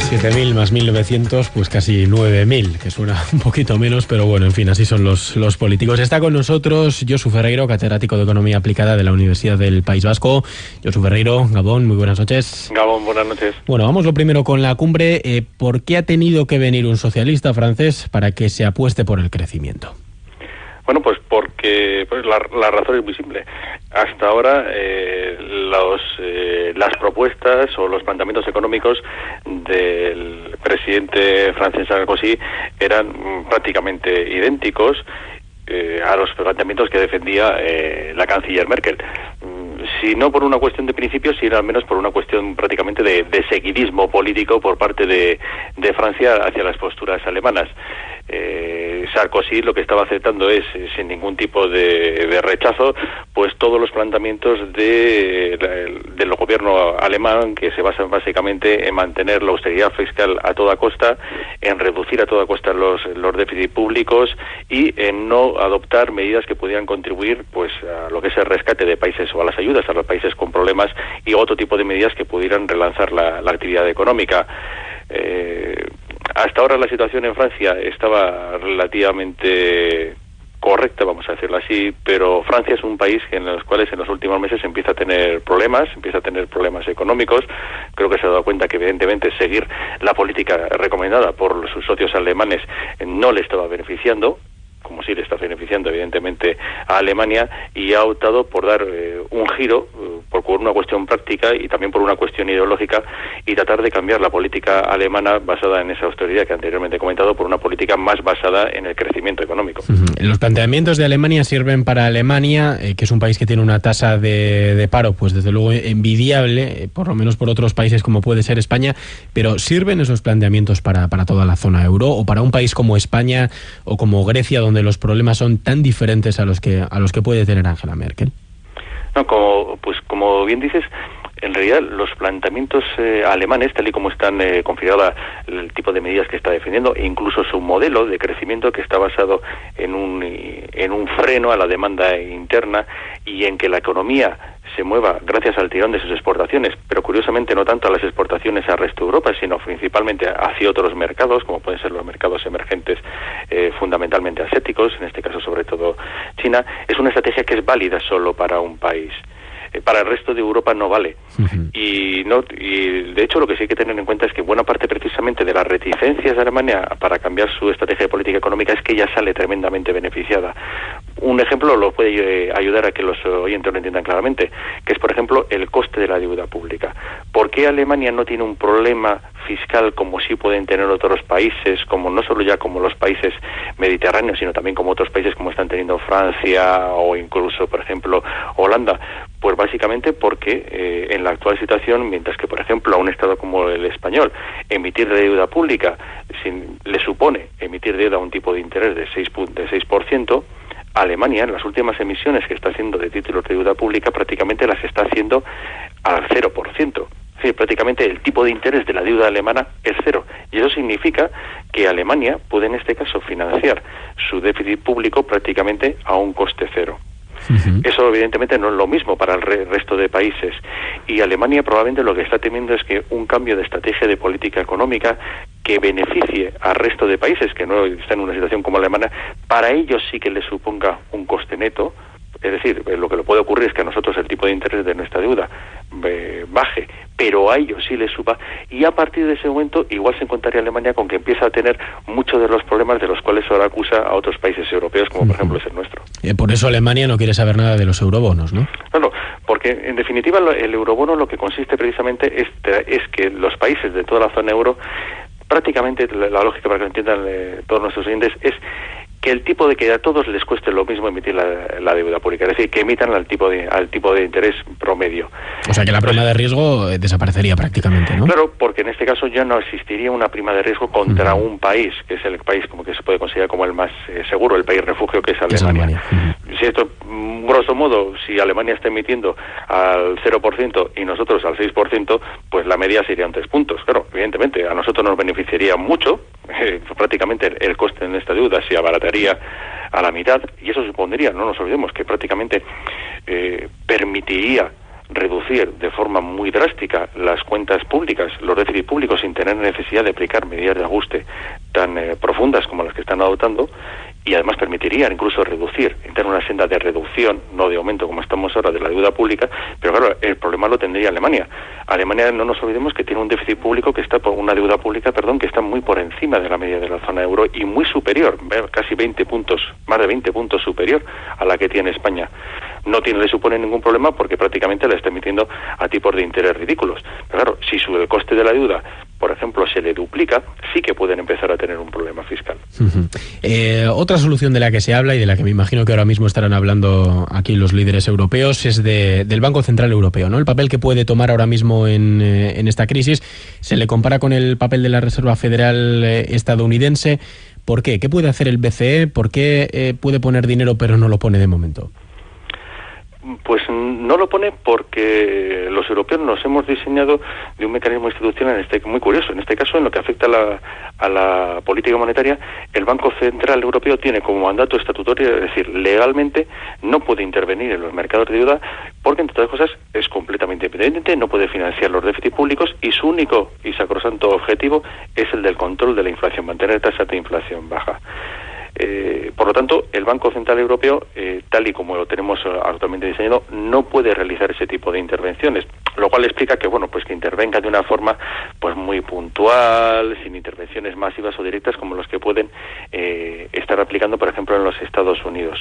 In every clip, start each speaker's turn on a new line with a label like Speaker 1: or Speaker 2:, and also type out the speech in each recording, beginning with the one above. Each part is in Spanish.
Speaker 1: 7.000 más 1.900, pues casi 9.000, que suena un poquito menos, pero bueno, en fin, así son los políticos. Está con nosotros Josu Ferreiro, catedrático de Economía Aplicada de la Universidad del País Vasco. Josu Ferreiro, Gabón, muy buenas noches.
Speaker 2: Gabón, buenas noches.
Speaker 1: Bueno, vamos lo primero con la cumbre. ¿Por qué ha tenido que venir un socialista francés para que se apueste por el crecimiento?
Speaker 2: Bueno, pues porque la razón es muy simple. Hasta ahora las propuestas o los planteamientos económicos del presidente francés Sarkozy eran prácticamente idénticos a los planteamientos que defendía la canciller Merkel. Si no por una cuestión de principios, sino al menos por una cuestión prácticamente de seguidismo político por parte de Francia hacia las posturas alemanas. Sarkozy lo que estaba aceptando es, sin ningún tipo de rechazo, pues todos los planteamientos del gobierno alemán, que se basan básicamente en mantener la austeridad fiscal a toda costa, en reducir a toda costa los déficits públicos y en no adoptar medidas que pudieran contribuir pues a lo que es el rescate de países o a las ayudas a los países con problemas y otro tipo de medidas que pudieran relanzar la actividad económica. Hasta ahora la situación en Francia estaba relativamente correcta, vamos a decirlo así, pero Francia es un país en los cuales en los últimos meses empieza a tener problemas económicos. Creo que se ha dado cuenta que evidentemente seguir la política recomendada por sus socios alemanes no le estaba beneficiando, como sí le está beneficiando evidentemente a Alemania, y ha optado por dar un giro por una cuestión práctica y también por una cuestión ideológica, y tratar de cambiar la política alemana basada en esa austeridad que anteriormente he comentado por una política más basada en el crecimiento económico.
Speaker 1: Los planteamientos de Alemania sirven para Alemania, que es un país que tiene una tasa de paro, pues desde luego envidiable, por lo menos por otros países como puede ser España, pero ¿sirven esos planteamientos para toda la zona euro o para un país como España o como Grecia, donde los problemas son tan diferentes a los que puede tener Angela Merkel?
Speaker 2: No, como bien dices, en realidad los planteamientos alemanes, tal y como están configuradas el tipo de medidas que está defendiendo, e incluso su modelo de crecimiento que está basado en un freno a la demanda interna y en que la economía se mueva gracias al tirón de sus exportaciones, pero curiosamente no tanto a las exportaciones al resto de Europa, sino principalmente hacia otros mercados, como pueden ser los mercados emergentes, fundamentalmente asiáticos, en este caso sobre todo China. Es una estrategia que es válida solo para un país. Para el resto de Europa no vale. Y de hecho lo que sí hay que tener en cuenta es que buena parte precisamente de las reticencias de Alemania para cambiar su estrategia de política económica es que ella sale tremendamente beneficiada. Un ejemplo lo puede ayudar a que los oyentes lo entiendan claramente, que es por ejemplo el coste de la deuda pública. ¿Por qué Alemania no tiene un problema fiscal como sí pueden tener otros países, como no solo ya como los países mediterráneos, sino también como otros países como están teniendo Francia o incluso por ejemplo Holanda? Pues básicamente porque en la actual situación, mientras que por ejemplo a un Estado como el español emitir deuda pública le supone emitir deuda a un tipo de interés de 6%, Alemania en las últimas emisiones que está haciendo de títulos de deuda pública prácticamente las está haciendo al 0%. Es decir, prácticamente el tipo de interés de la deuda alemana es cero. Y eso significa que Alemania puede en este caso financiar su déficit público prácticamente a un coste cero. Eso evidentemente no es lo mismo para el resto de países, y Alemania probablemente lo que está temiendo es que un cambio de estrategia de política económica que beneficie al resto de países que no están en una situación como Alemania, para ellos sí que les suponga un coste neto. Es decir, lo que le puede ocurrir es que a nosotros el tipo de interés de nuestra deuda baje, pero a ellos sí les suba, y a partir de ese momento igual se encontraría Alemania con que empieza a tener muchos de los problemas de los cuales ahora acusa a otros países europeos, como por ejemplo es el nuestro.
Speaker 1: Por eso Alemania no quiere saber nada de los eurobonos, ¿no?
Speaker 2: No, porque en definitiva el eurobono lo que consiste precisamente es que los países de toda la zona euro, prácticamente la lógica para que lo entiendan todos nuestros oyentes es que el tipo de que a todos les cueste lo mismo emitir la deuda pública, es decir, que emitan al tipo de interés promedio.
Speaker 1: O sea que la prima de riesgo desaparecería prácticamente, ¿no?
Speaker 2: Claro, porque en este caso ya no existiría una prima de riesgo contra un país, que es el país como que se puede considerar como el más seguro, el país refugio, que es Alemania. Si esto, grosso modo, si Alemania está emitiendo al 0% y nosotros al 6%, pues la media serían 3 puntos. Claro, evidentemente, a nosotros nos beneficiaría mucho, prácticamente el coste en esta deuda se abarataría a la mitad, y eso supondría, no nos olvidemos, que prácticamente permitiría reducir de forma muy drástica las cuentas públicas, los déficits públicos, sin tener necesidad de aplicar medidas de ajuste tan profundas como las que están adoptando, y además permitiría incluso reducir, entrar en una senda de reducción, no de aumento como estamos ahora, de la deuda pública. Pero claro, el problema lo tendría Alemania. Alemania, no nos olvidemos que tiene un déficit público que está, una deuda pública, que está muy por encima de la media de la zona euro y muy superior, casi 20 puntos, más de 20 puntos superior a la que tiene España. No le supone ningún problema porque prácticamente la está emitiendo a tipos de interés ridículos. Pero claro, si sube el coste de la deuda, por ejemplo, se le duplica, sí que pueden empezar a tener un problema fiscal.
Speaker 1: Otra solución de la que se habla y de la que me imagino que ahora mismo estarán hablando aquí los líderes europeos es del Banco Central Europeo, ¿no? El papel que puede tomar ahora mismo en esta crisis se le compara con el papel de la Reserva Federal estadounidense. ¿Por qué? ¿Qué puede hacer el BCE? ¿Por qué puede poner dinero pero no lo pone de momento?
Speaker 2: Pues no lo pone porque los europeos nos hemos diseñado de un mecanismo institucional muy curioso. En este caso, en lo que afecta a la política monetaria, el Banco Central Europeo tiene como mandato estatutario, es decir, legalmente no puede intervenir en los mercados de deuda porque, entre otras cosas, es completamente independiente, no puede financiar los déficits públicos y su único y sacrosanto objetivo es el del control de la inflación, mantener tasas de inflación baja. Por lo tanto, el Banco Central Europeo, tal y como lo tenemos actualmente diseñado, no puede realizar ese tipo de intervenciones, lo cual explica que, pues que intervenga de una forma muy puntual, sin intervenciones masivas o directas como los que pueden estar aplicando, por ejemplo, en los Estados Unidos.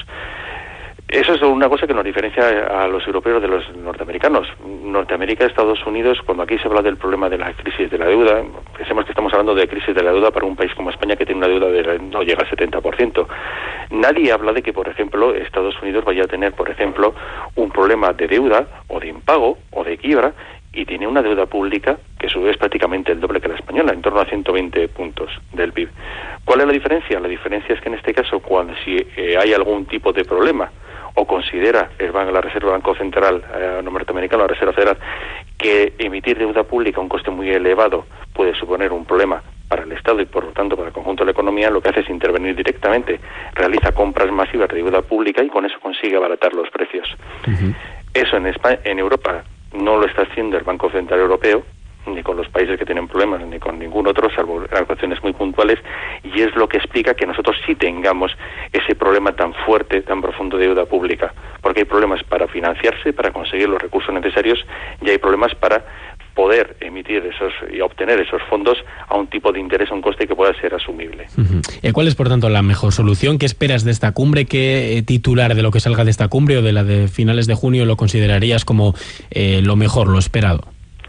Speaker 2: Eso es una cosa que nos diferencia a los europeos de los norteamericanos. Norteamérica, Estados Unidos, cuando aquí se habla del problema de la crisis de la deuda, pensemos que estamos hablando de crisis de la deuda para un país como España que tiene una deuda no llega al 70%. Nadie habla de que, por ejemplo, Estados Unidos vaya a tener, por ejemplo, un problema de deuda o de impago o de quiebra y tiene una deuda pública que sube es prácticamente el doble que la española, en torno a 120 puntos del PIB. ¿Cuál es la diferencia? La diferencia es que en este caso, si hay algún tipo de problema o considera la Reserva Banco Central norteamericano, la Reserva Federal, que emitir deuda pública a un coste muy elevado puede suponer un problema para el Estado y por lo tanto para el conjunto de la economía, lo que hace es intervenir directamente, realiza compras masivas de deuda pública y con eso consigue abaratar los precios. Uh-huh. Eso en Europa no lo está haciendo el Banco Central Europeo, ni con los países que tienen problemas, ni con ningún otro, salvo actuaciones muy puntuales, y es lo que explica que nosotros sí tengamos ese problema tan fuerte, tan profundo de deuda pública, porque hay problemas para financiarse, para conseguir los recursos necesarios, y hay problemas para poder emitir y obtener esos fondos a un tipo de interés, a un coste que pueda ser asumible.
Speaker 1: Uh-huh. ¿Cuál es, por tanto, la mejor solución? ¿Qué esperas de esta cumbre? ¿Qué titular de lo que salga de esta cumbre o de la de finales de junio lo considerarías como lo mejor, lo esperado?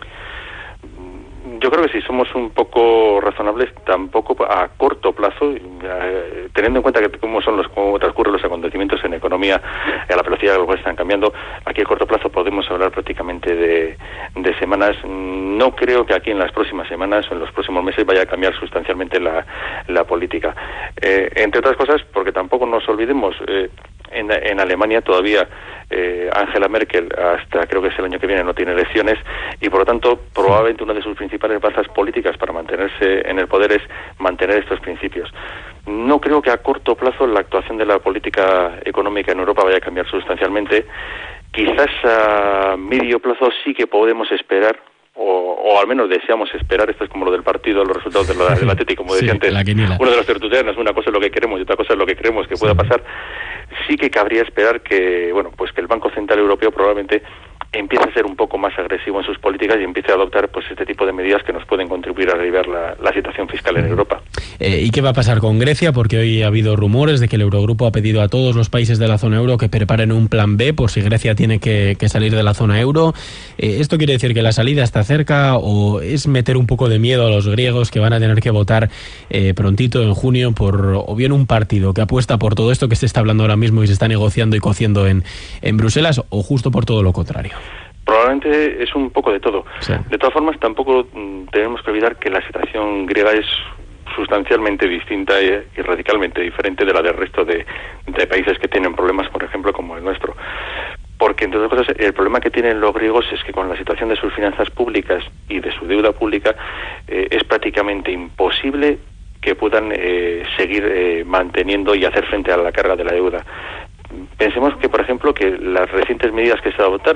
Speaker 2: Yo creo que si somos un poco razonables, tampoco a corto plazo, teniendo en cuenta que cómo transcurren los acontecimientos en economía, a la velocidad a la cual están cambiando, aquí a corto plazo podemos hablar prácticamente de semanas. No creo que aquí en las próximas semanas o en los próximos meses vaya a cambiar sustancialmente la política. Entre otras cosas, porque tampoco nos olvidemos, en Alemania todavía Angela Merkel, hasta creo que es el año que viene, no tiene elecciones y por lo tanto probablemente una de sus principales bazas políticas para mantenerse en el poder es mantener estos principios. No creo que a corto plazo la actuación de la política económica en Europa vaya a cambiar sustancialmente. Quizás a medio plazo sí que podemos esperar, o al menos deseamos esperar, esto es como lo del partido, los resultados del Atlético, como decía antes, uno de los tertulianos, una cosa es lo que queremos y otra cosa es lo que creemos que pueda pasar. Sí que cabría esperar que, que el Banco Central Europeo probablemente empiece a ser un poco más agresivo en sus políticas y empiece a adoptar este tipo de medidas que nos pueden contribuir a aliviar la situación fiscal en Europa.
Speaker 1: ¿Y qué va a pasar con Grecia? Porque hoy ha habido rumores de que el Eurogrupo ha pedido a todos los países de la zona euro que preparen un plan B por si Grecia tiene que salir de la zona euro. ¿Esto quiere decir que la salida está cerca o es meter un poco de miedo a los griegos que van a tener que votar prontito en junio por o bien un partido que apuesta por todo esto que se está hablando ahora mismo y se está negociando y cociendo en Bruselas o justo por todo lo contrario?
Speaker 2: Probablemente es un poco de todo. Sí. De todas formas, tampoco tenemos que olvidar que la situación griega es sustancialmente distinta y radicalmente diferente de la del resto de países que tienen problemas, por ejemplo, como el nuestro. Porque, entre otras cosas, el problema que tienen los griegos es que con la situación de sus finanzas públicas y de su deuda pública es prácticamente imposible que puedan seguir manteniendo y hacer frente a la carga de la deuda. Pensemos que, por ejemplo, que las recientes medidas que se adoptaron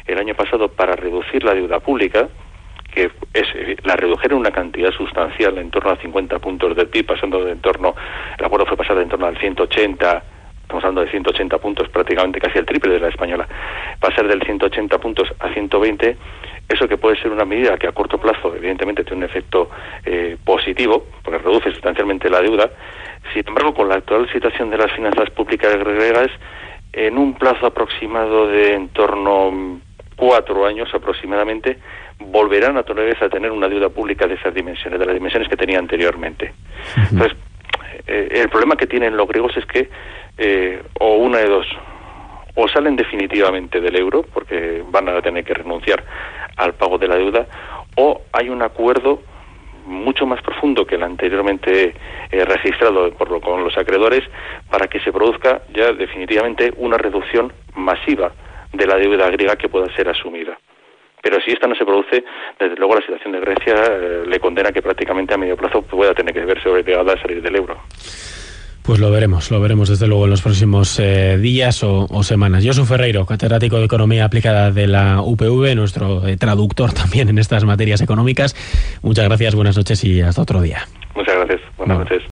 Speaker 2: el año pasado para reducir la deuda pública, que la redujeron una cantidad sustancial, en torno a 50 puntos del PIB, pasando el acuerdo fue pasar en torno al 180, estamos hablando de 180 puntos, prácticamente casi el triple de la española, pasar del 180 puntos a 120, eso que puede ser una medida que a corto plazo evidentemente tiene un efecto positivo, porque reduce sustancialmente la deuda. Sin embargo, con la actual situación de las finanzas públicas griegas, en un plazo aproximado de en torno 4 años aproximadamente, volverán a tener una deuda pública de esas dimensiones, de las dimensiones que tenía anteriormente. Entonces, el problema que tienen los griegos es que, o una de dos, o salen definitivamente del euro, porque van a tener que renunciar al pago de la deuda, o hay un acuerdo mucho más profundo que el anteriormente registrado con los acreedores, para que se produzca ya definitivamente una reducción masiva de la deuda griega que pueda ser asumida. Pero si esta no se produce, desde luego la situación de Grecia le condena que prácticamente a medio plazo pueda tener que verse obligada a salir del euro.
Speaker 1: Pues lo veremos desde luego en los próximos días o semanas. Josu Ferreiro, catedrático de Economía Aplicada de la UPV, nuestro traductor también en estas materias económicas. Muchas gracias, buenas noches y hasta otro día.
Speaker 2: Muchas gracias, buenas noches.